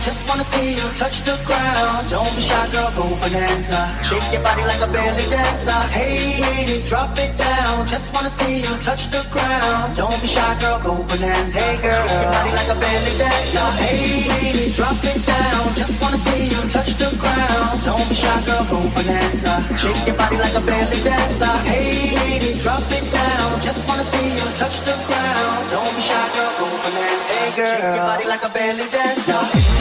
just wanna see you touch the ground. Don't be shy, girl, go bonanza. Shake your body like a belly dancer. Hey ladies, drop it down. Just wanna see you touch the ground. Don't be shy, girl, go bonanza. Hey girl, shake your body like a belly dancer. Hey ladies, drop it down. Just wanna see you touch the ground. Don't be shy, girl, go bonanza. Shake your body like a belly dancer. Hey ladies, drop it down. Just wanna see you touch the ground. Don't be shy, girl, go bonanza. Hey girl, shake your body like a belly dancer.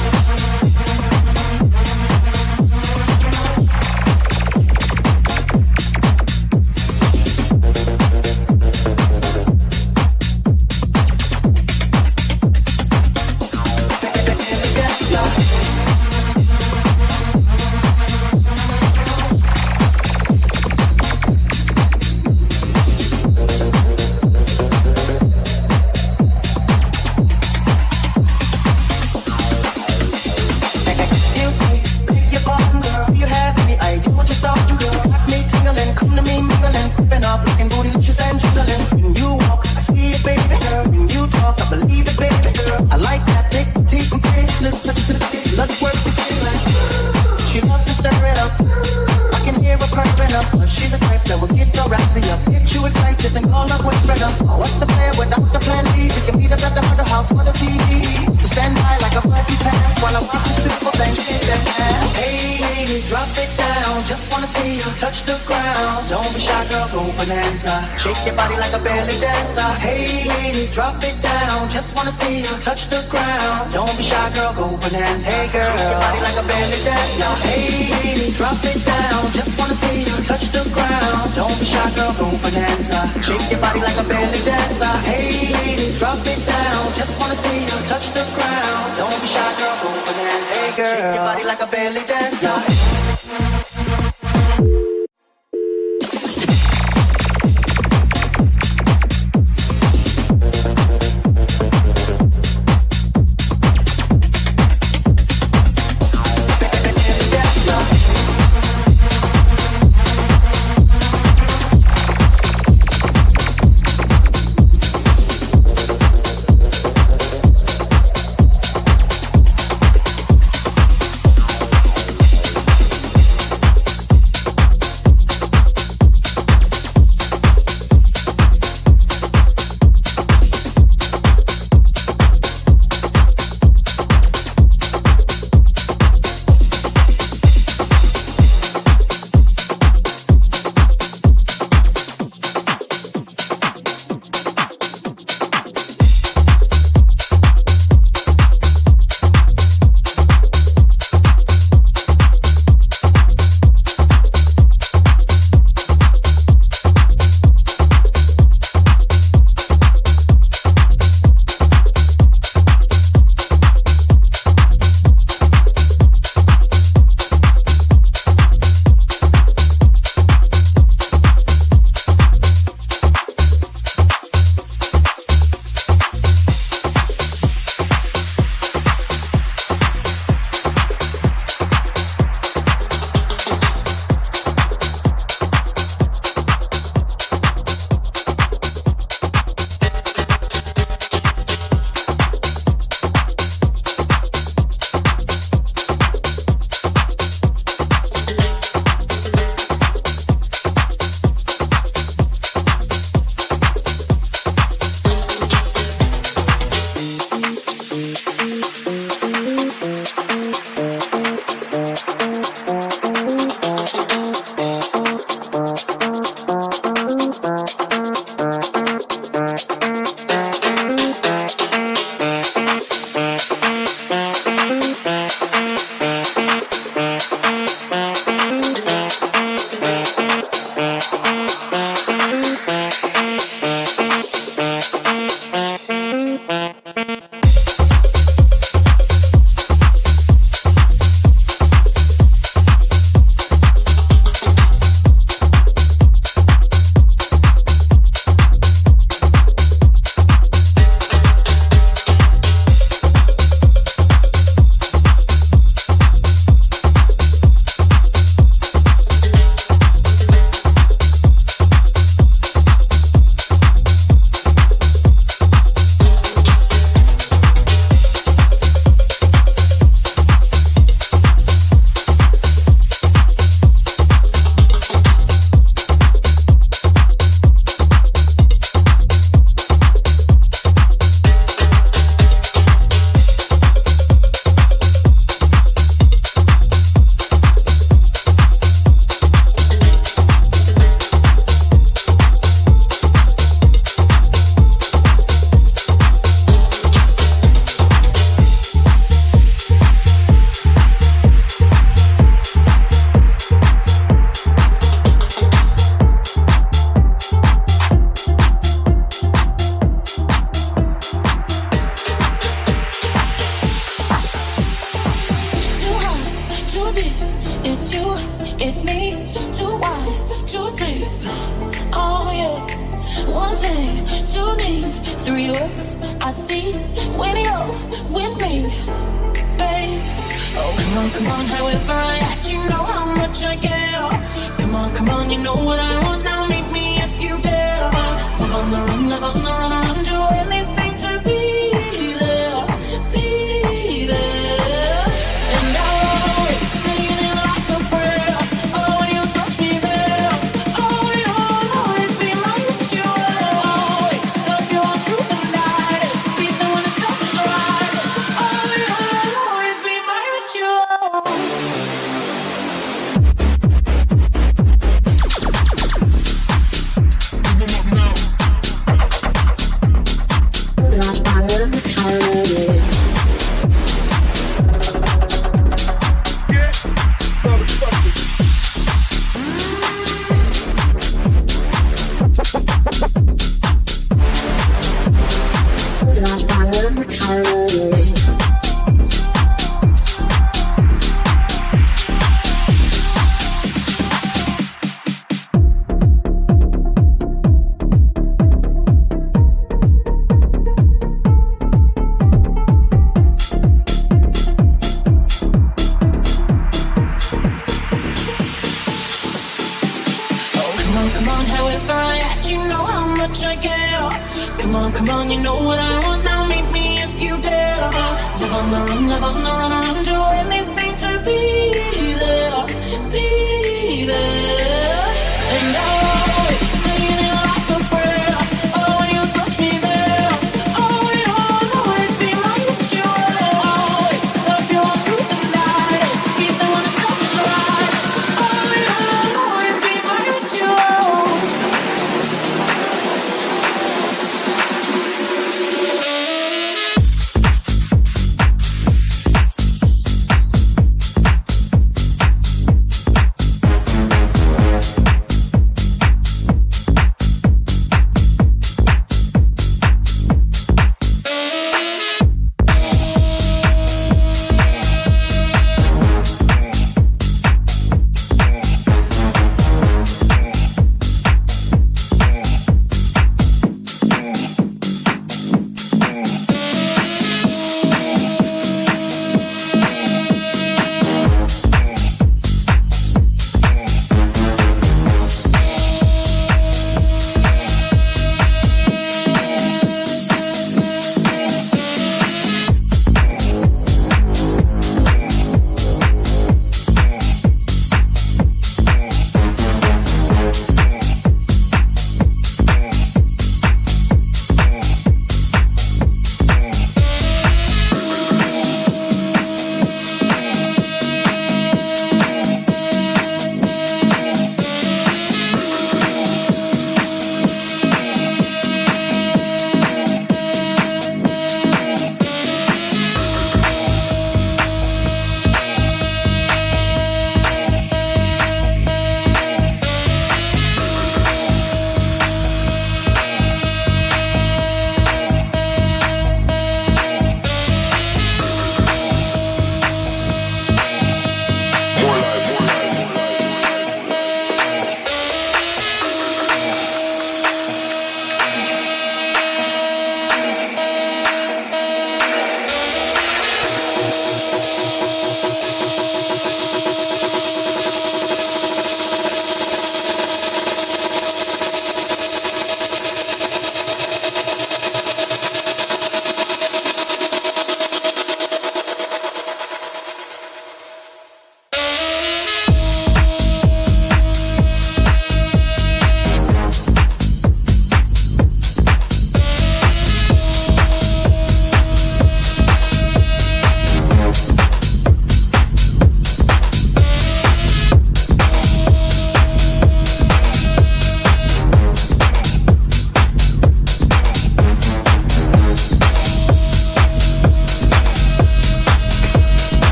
Shake your body like a belly dancer. Hey ladies, drop it down. Just wanna see you touch the ground. Don't be shy, girl, go bonanza. Hey girl, shake your body like a belly dancer. Hey ladies, drop it down. Just wanna see you touch the ground. Don't be shy, girl, go bonanza. Shake your body like a belly dancer. Hey ladies, drop it down. Just wanna see you touch the ground. Don't be shy, girl, go bonanza. Hey girl, shake your body like a belly dancer. One thing, two need, three words I speak when you're with me, babe. Oh, come on, however I act, you know how much I care. Come on, you know what I want, now meet me if you dare. Love on the run, love on the run, I'll do anything to be there, be there. And I'll always sing it like a prayer. Oh, when you touch me there, oh, you'll always be my ritual. Always love you all through the night, be the one to stop the light. Oh, you'll always be my ritual. Come on, however I act, you know how much I care. Come on, you know what I want, now meet me if you dare. Love on the run, love on the run, I'll do anything to be there, be there. And I'll always sing it like a prayer. Oh, when you touch me there, oh, you'll always be my ritual. Always love you all through the night, be the one to stop the light. Oh, you'll always be my ritual.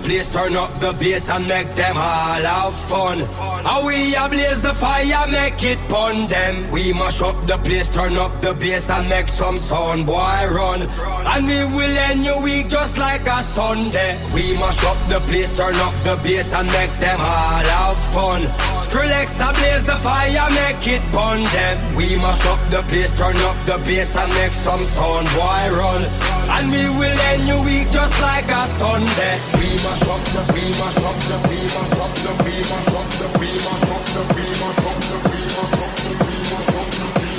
place, turn up the bass and make them all have fun. How we ablaze the fire, make it pun them. We mash up the place, turn up the bass and make some sound, boy run. And we will end your week just like a Sunday. We mash up the place, turn up the bass and make them all have fun. Skrillex ablaze the fire, make it pun them. We mash up the place, turn up the bass and make some sound, boy run. And we will end your week just like a Sunday. We mash up the, we mash up the, we mash up the, we mash up the, we mash up the, we mash up the, we mash up the, we mash up the, we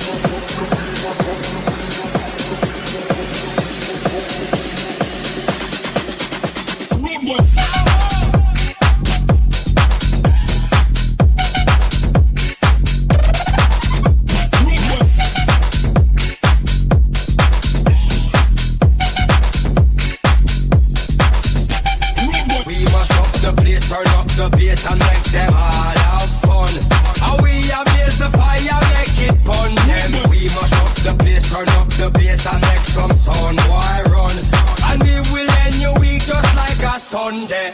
mash up the. The bass and make them all have fun. How we ablaze the fire, make it pun them. We mash up the place, turn up the bass and make some sound, boy run. And we will end your week just like a Sunday.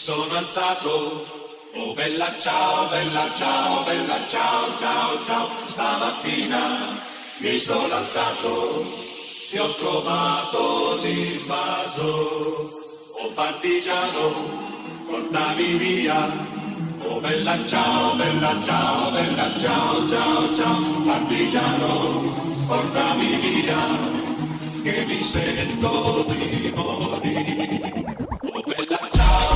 sono alzato, oh bella ciao, bella ciao, bella ciao, ciao, ciao, stamattina mi sono alzato e ho trovato l'invaso, oh partigiano, portami via, oh bella ciao, bella ciao, bella ciao, ciao, ciao, partigiano, portami via, che mi sento di morire, oh bella ciao.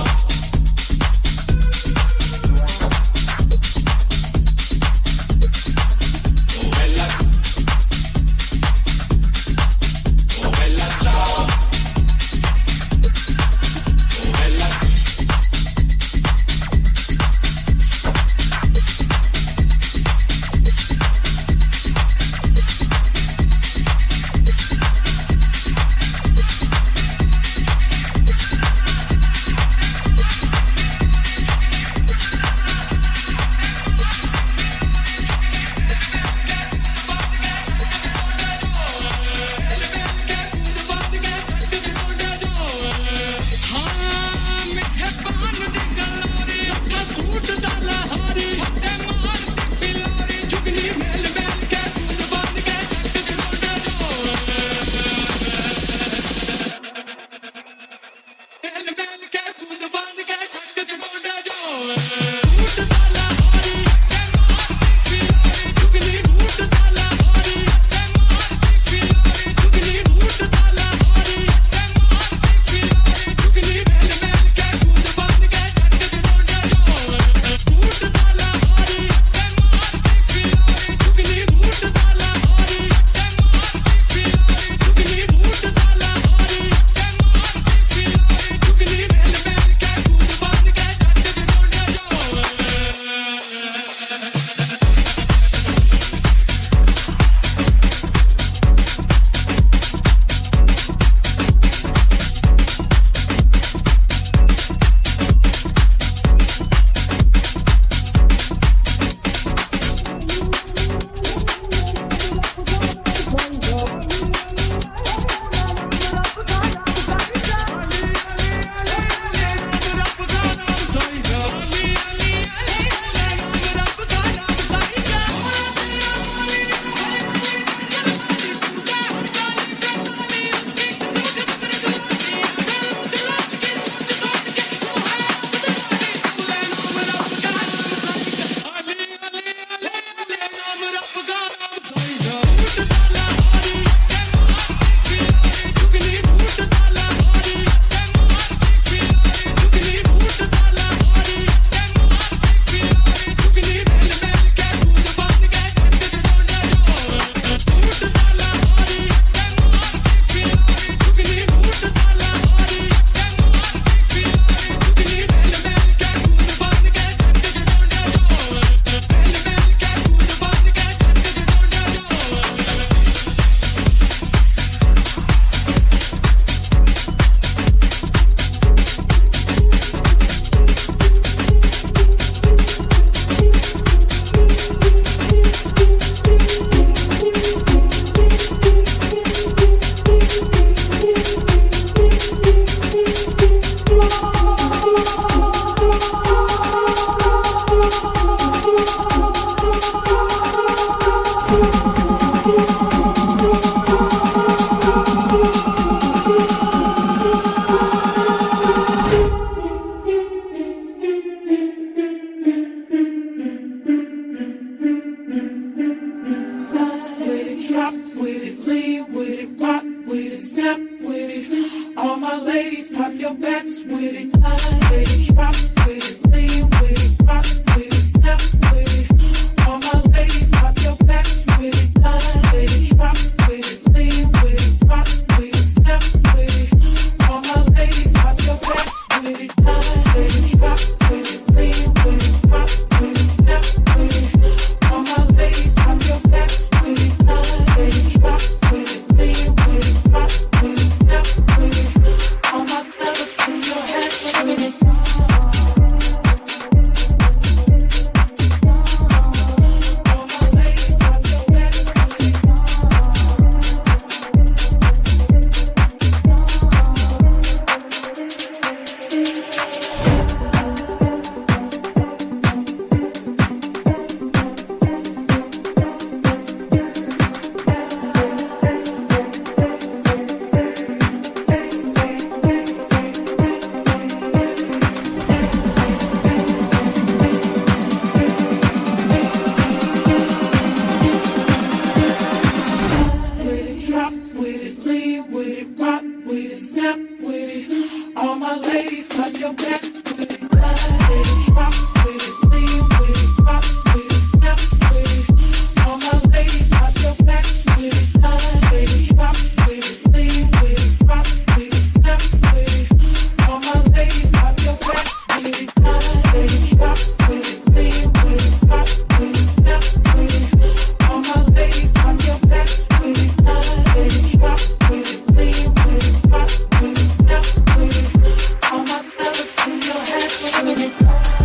snap with it. All my ladies, clap your backs with it. Ladies, rock with it, lean with it, rock with it, snap with it. All my ladies, clap your backs with it. Ladies, rock with it, lean with it, rock with it, snap with it. All my ladies, clap your backs with it. Ladies, rock with it, lean with it, rock with it, snap with it. All my ladies, clap your backs with it. Ladies, rock with it, lean with it, rock with it, snap with it. All my fellas, in your hands with it.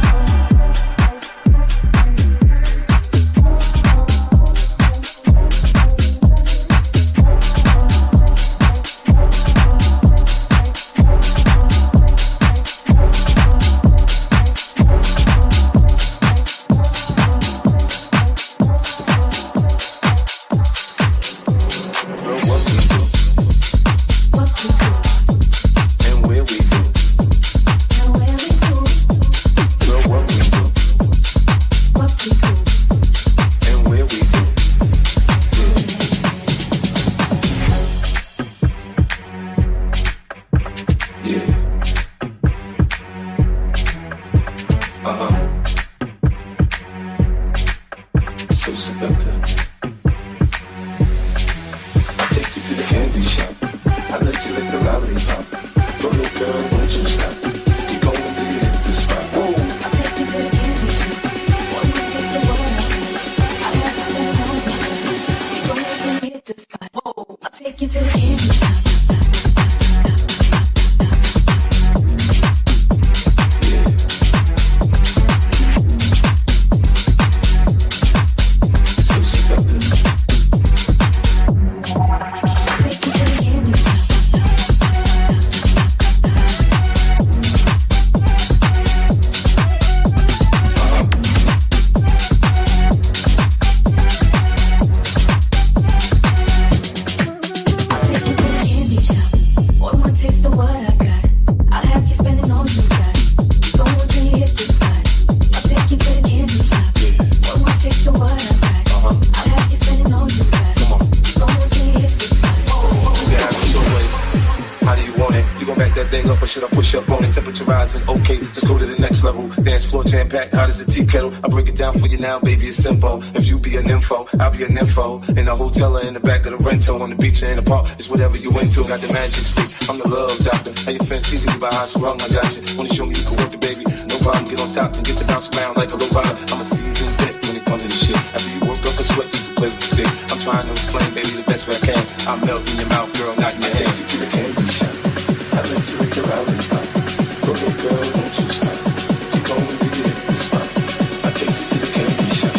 Now, baby, it's simple. If you be an info, I'll be an info. In a hotel or in the back of the rental, on the beach or in the park, it's whatever you into. Got the magic stick, I'm the love doctor. How your fans teasing you by how sprung, I got you. Wanna show me you can work it, baby? No problem, get on top and get the bounce around like a low rider. I'm a seasoned vet when it comes to this shit. After you work up a sweat, you can play with the stick. I'm trying to explain, baby, the best way I can. I melt in your mouth, girl, not in your head. I take you to the candy shop. I let you lick your lollipop. Go ahead, girl, don't you stop. Keep going till you hit the spot. I take you to the candy shop.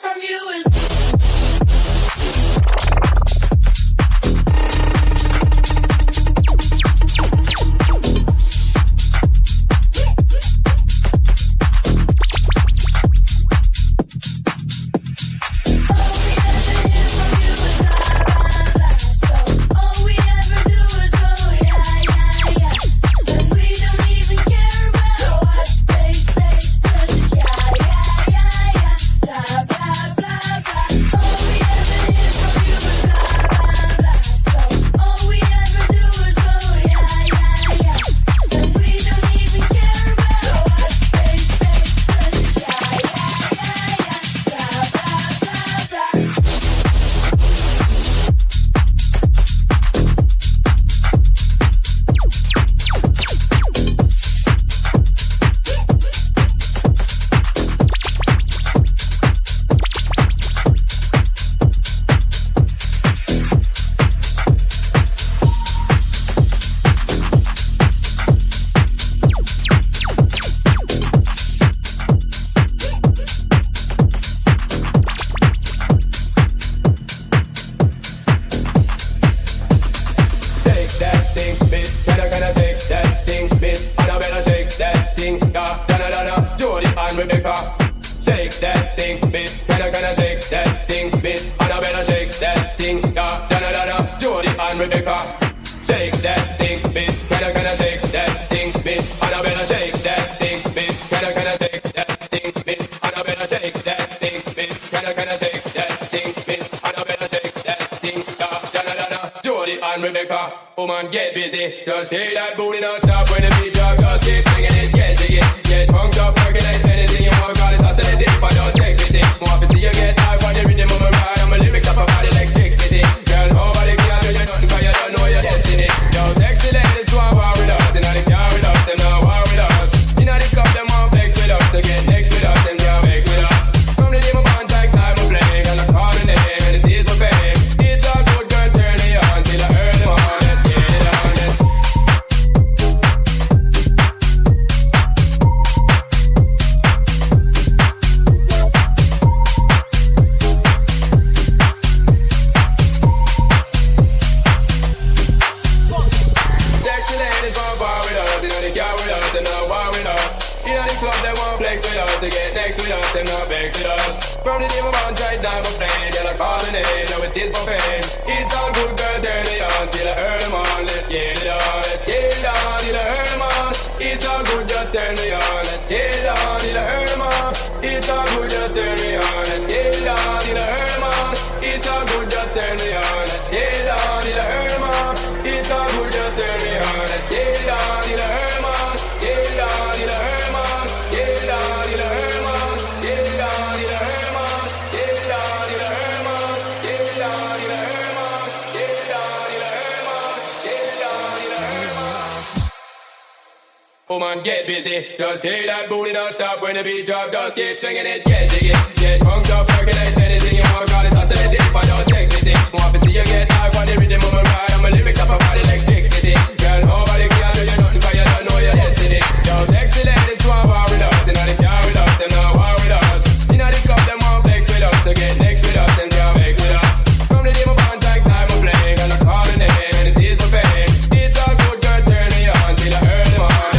Woman, get busy. Just shake that booty, don't stop when the beat drop. Just keep swinging it, get jiggy. Get punked up, percolate anything you want. Call it hustle it, but don't take pity. Want to see you get high on the rhythm of my ride. I'm a lyrics up a body like electricity. Girl, nobody can do you nothing, cause you don't know your destiny. Yo, sexy ladies want war with us. They know they can't with us, them not war with us. You know they club, them want flex with us. To get next with us, them can't vex with us. From the day my bond like time of playing, and I call the name, and it is for fame. It's all good, girl, turn me on till I earn them on.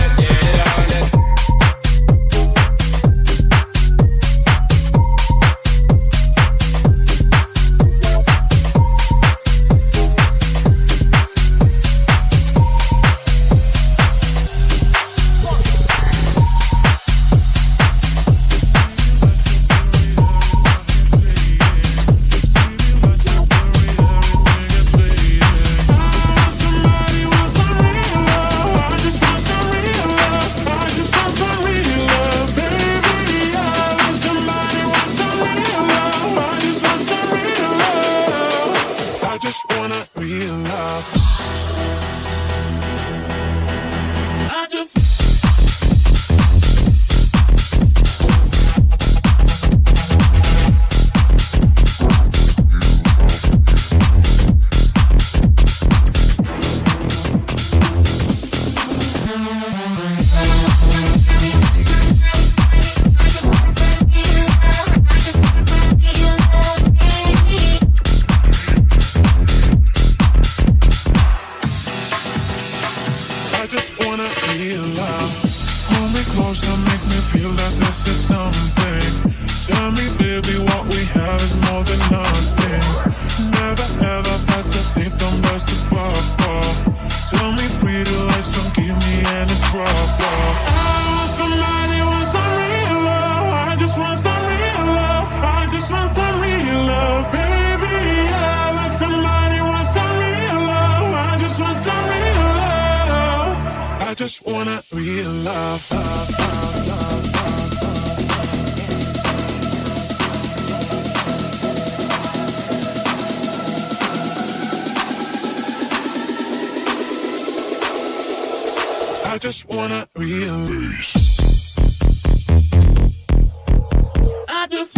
I just wanna real love, love, love, love, love. I just wanna real bass. I just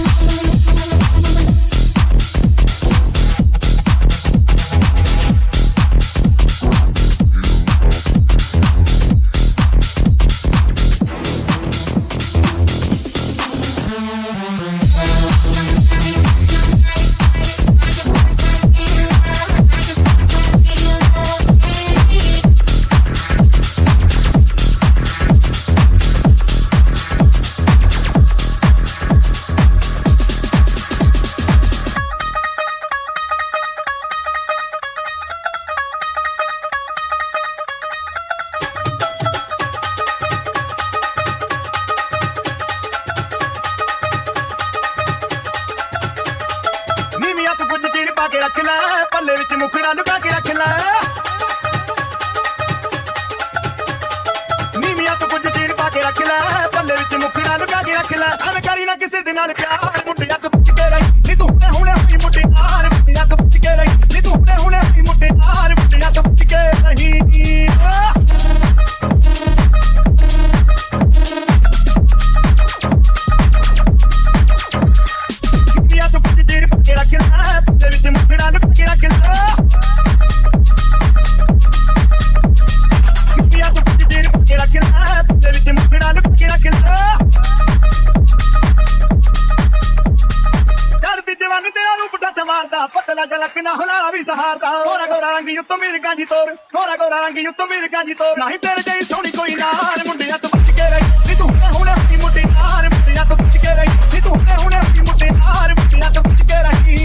नहीं तेरे जैसी सोनी कोई ना मुंडिया तो बच के रही नी तू हुने अपनी मुंडी नार मुंडिया तो बच के रही नी तू हुने अपनी मुंडी नार मुंडिया तो बच के रही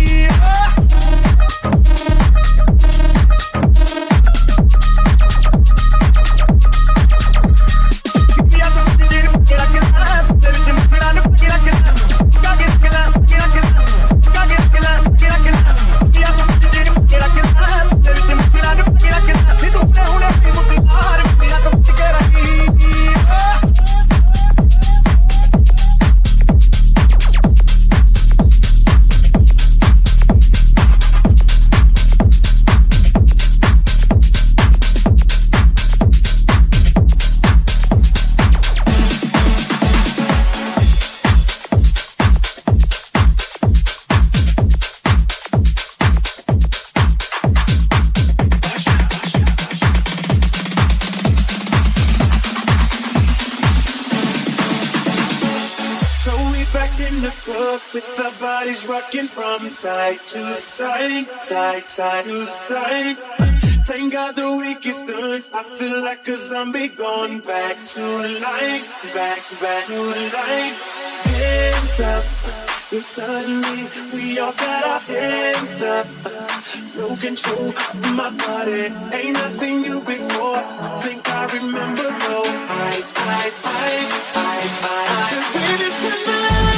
Rocking from side to side, side, side to side. Thank God the week is done. I feel like a zombie going back to life, back to life. Hands up, then suddenly we all got our hands up. No control of my body. Ain't I seen you before? I think I remember those eyes, eyes, eyes, eyes, eyes. Cause baby tonight.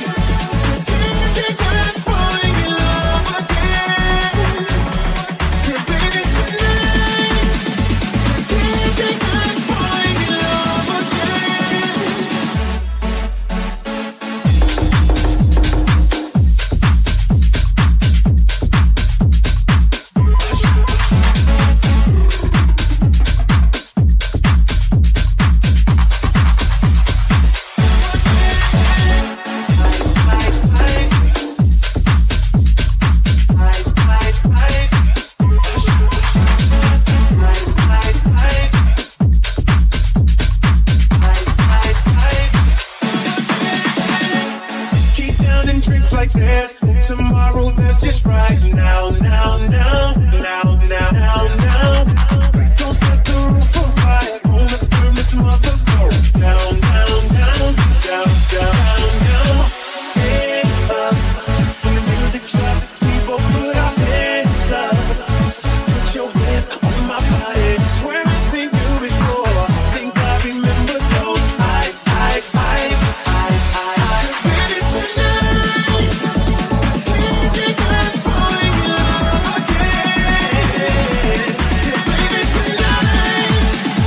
Tomorrow, that's just right now, now, now, now, now, now, now. Don't set the roof on fire, gonna burn this motherfucker down, down, down, down, down, down. Hands up, when the music drops, we both put our hands up. Put your hands on my body, swear I've seen you before. I think I remember those eyes, eyes, eyes, eyes, eyes. Baby, tonight. Falling in love again.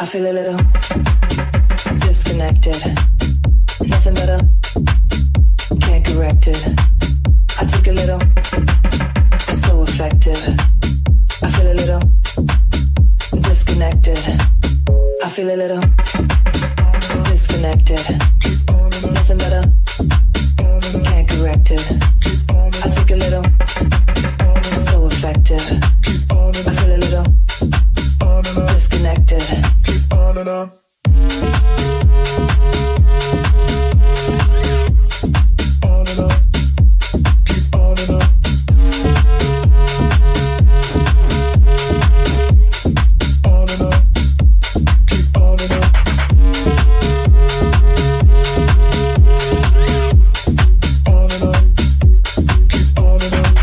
feel a little disconnected. Nothing better, can't correct it. I take a little, so effective. I feel a little disconnected. I feel a little disconnected. Nothing better, can't correct it. I take a little, so effective. I feel a little disconnected. Keep on and on. On and on. Keep on and on. On and on. Keep on and on. On and on. Keep on and on.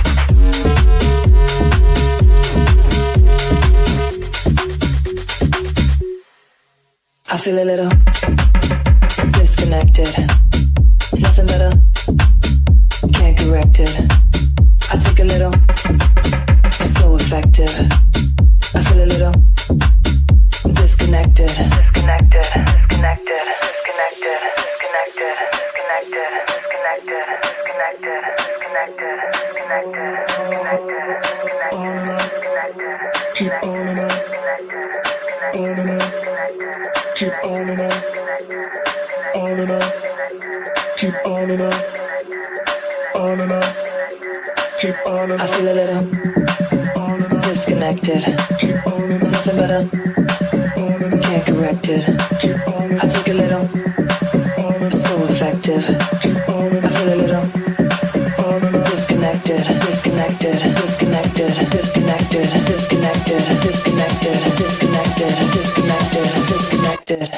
I feel a little disconnected. Nothing better, can't correct it. I take a little, so effective. I feel a little disconnected. Disconnected, disconnected, disconnected, disconnected, disconnected, disconnected, disconnected, disconnected, disconnected, disconnected, disconnected, keep on and on. On and on. Keep on and on. On and on. Keep on and on. On and on. Keep on and on. I feel a little disconnected. Keep on and on. Nothing better, can't correct it. Keep on and I take a little, so effective. I feel a little disconnected, disconnected, disconnected, disconnected, disconnected, disconnected, disconnected, disconnected, disconnected.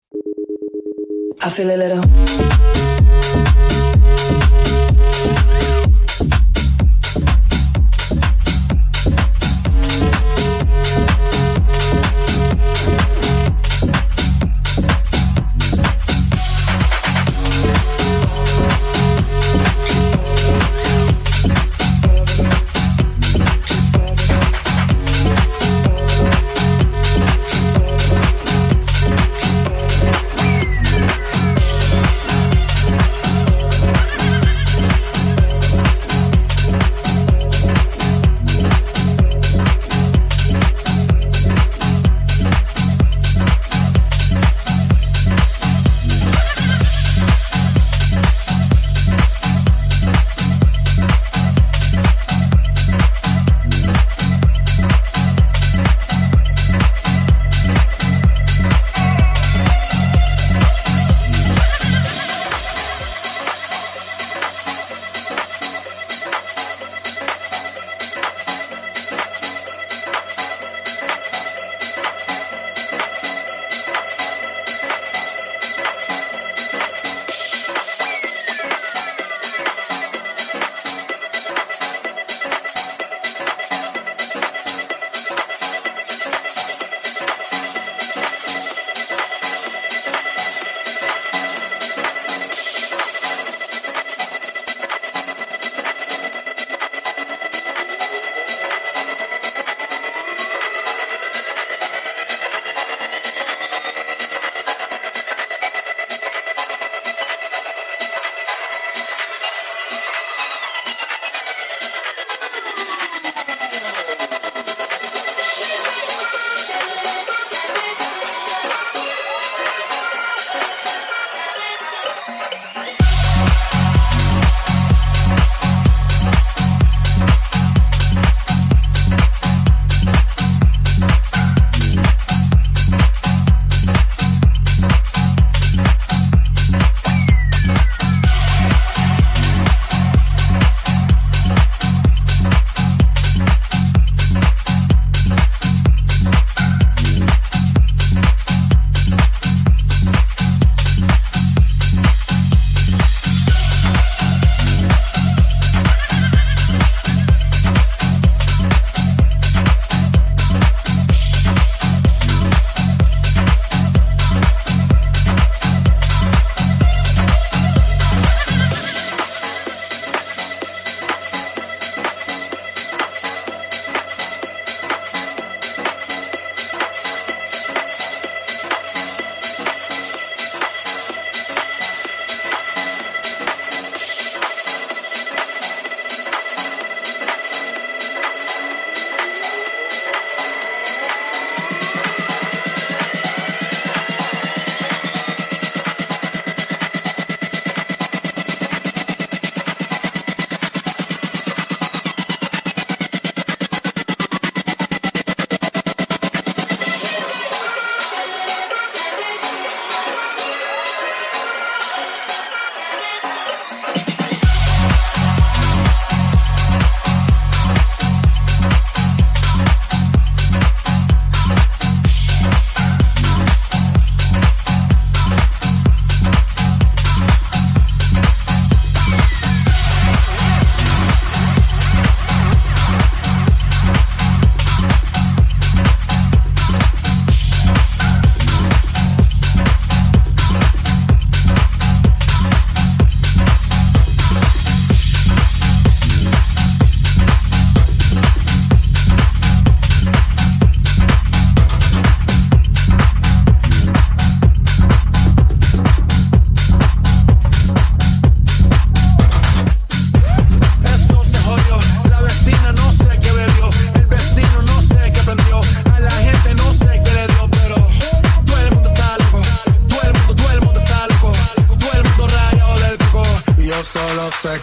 I feel a little.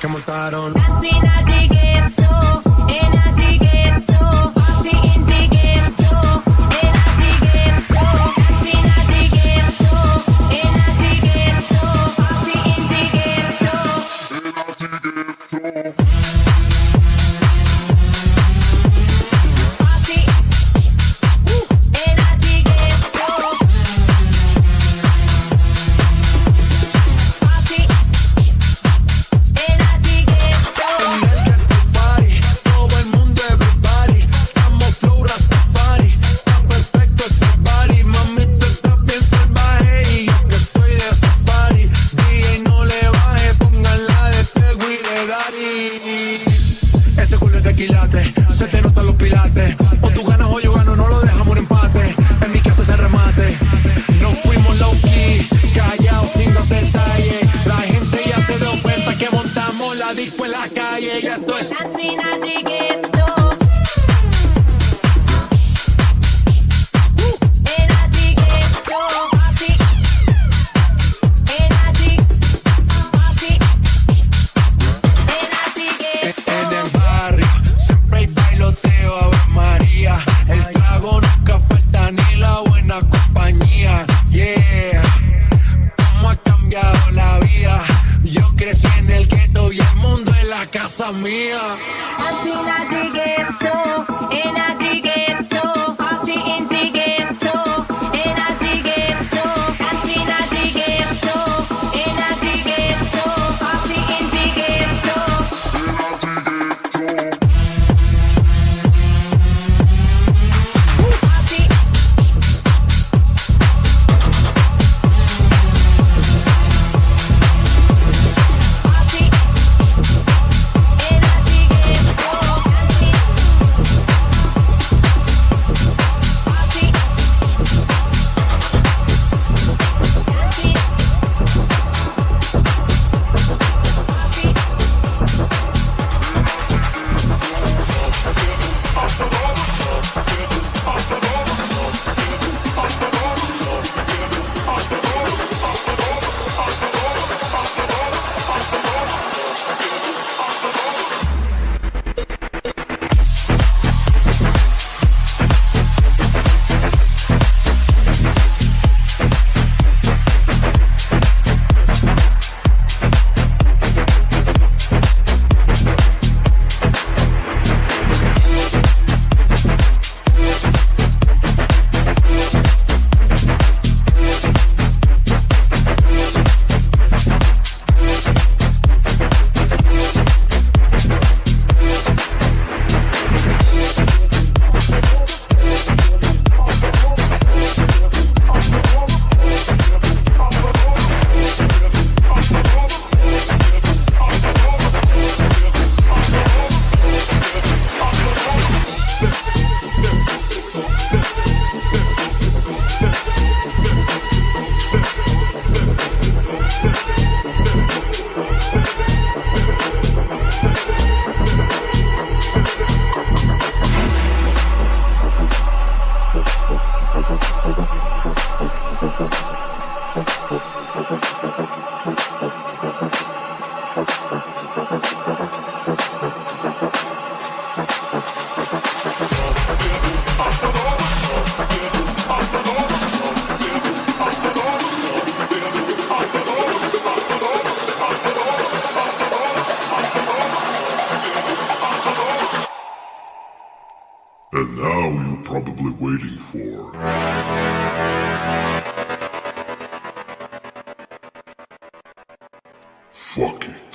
que montaron. And now you're probably waiting for... Fuck it.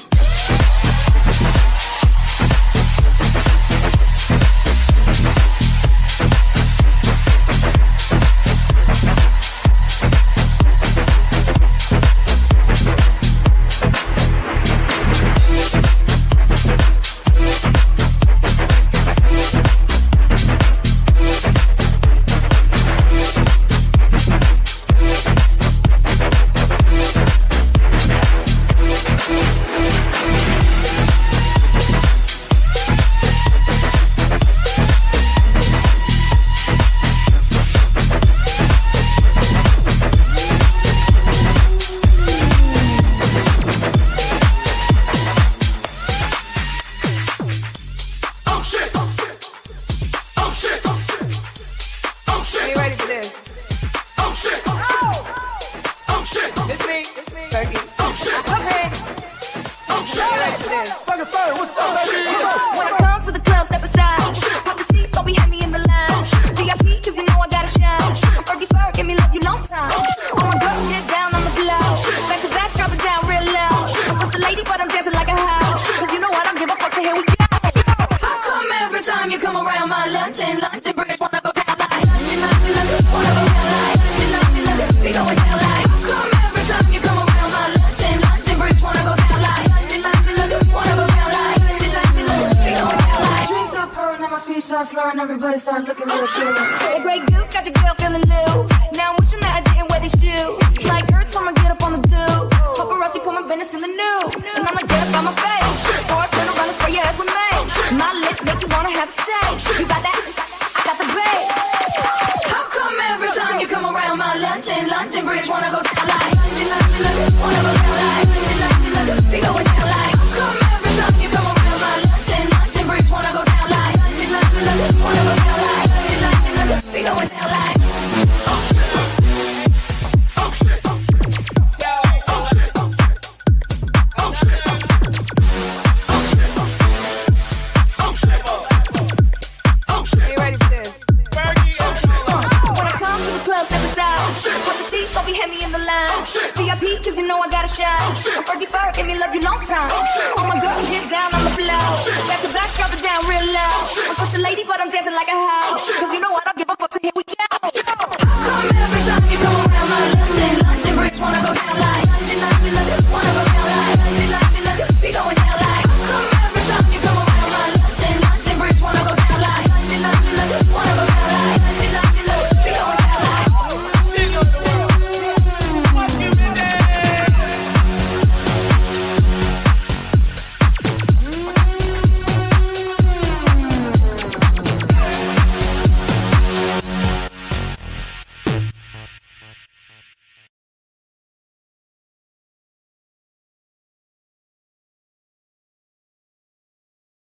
around my London bridge, wanna go down like London, wanna go down like London, we going down like. Come every time you come around my London bridge, wanna go down like London, wanna go down like London, we going down like. Drinks start pouring and my speech starts slurring, everybody start looking real shit. Hey, Grey Goose got your girl feeling loose. Now I'm wishing that I didn't wear these shoes. Like every time I get up on the do, paparazzi put my business in the news, and I'ma get up on my face, or I turn around and spray your ass with me. My lips make you wanna have a taste. You got that? I got the bass. How come every time you come around my London bridge, wanna go down like London, wanna go down like London, we going down like. How come every time you come around my London bridge, wanna go down like London, wanna go down like London, we going down like. VIP, cause you know I got a shine. I'm 35, give me love you long time. All my girls get down on the floor. Back to back, drop it down real low. I'm such a lady, but I'm dancing like a house. Cause you know I don't give a fuck, so here we go.